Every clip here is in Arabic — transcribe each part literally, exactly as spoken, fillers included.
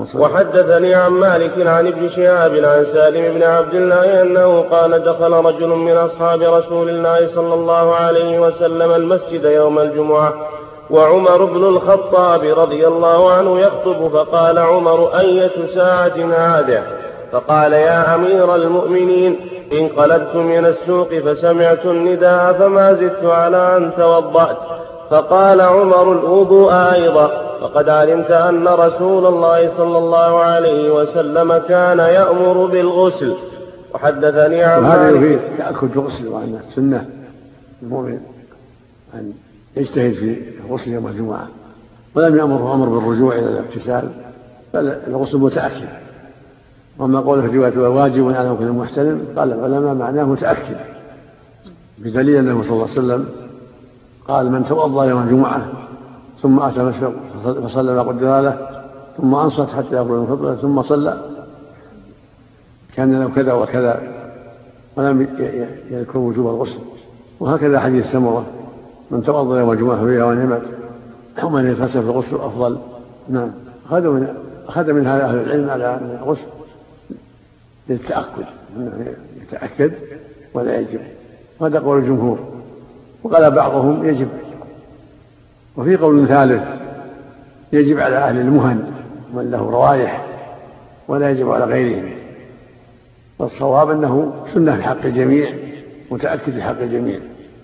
وحدثني عن مالك عن ابن شهاب عن سالم بن عبد الله أنه قال دخل رجل من أصحاب رسول الله صلى الله عليه وسلم المسجد يوم الجمعة وعمر بن الخطاب رضي الله عنه يخطب، فقال عمر: أية ساعة هذه؟ فقال: يا أمير المؤمنين، انقلبت من السوق فسمعت النداء فما زدت على أن توضأت. فقال عمر: الوضوء أيضا، فقد علمت أن رسول الله صلى الله عليه وسلم كان يأمر بالغسل. وحدثني عن هذا يفيد تأكد الغسل، وأن السنة المؤمن أن يجتهد في الغسل يوم الجمعة، ولم يأمره أمر بالرجوع إلى الاغتسال، بل الغسل متأكد. وما قوله في الرواية واجب على كل محتلم، قال العلماء معناه متأكد، بدليل أنه صلى الله عليه وسلم قال: من توضأ يوم الجمعة ثم أتى المسجد فصلى ما قدر له ثم أنصت حتى يخرج من فضله ثم صلى كان له كذا وكذا، ولم يذكر وجوب الغسل. وهكذا حديث سمرة: من توضأ يوم الجمعة فبها ونعمت، ومن يغتسل فالغسل أفضل. نعم، أخذ من أخذ من هذا أهل العلم على أن الغسل للتأكد، يتأكد ولا يجب، وهذا قول الجمهور. وقال بعضهم يجب، وفي قول ثالث يجب على أهل المهن من له روائح ولا يجب على غيرهم. والصواب أنه سنة في حق الجميع، متأكد في حق الجميع.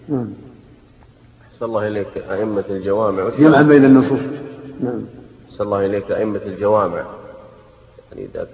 صلى الله إليك أئمة الجوامع جمعا بين النصوص. نعم. صلى الله إليك أئمة الجوامع يعني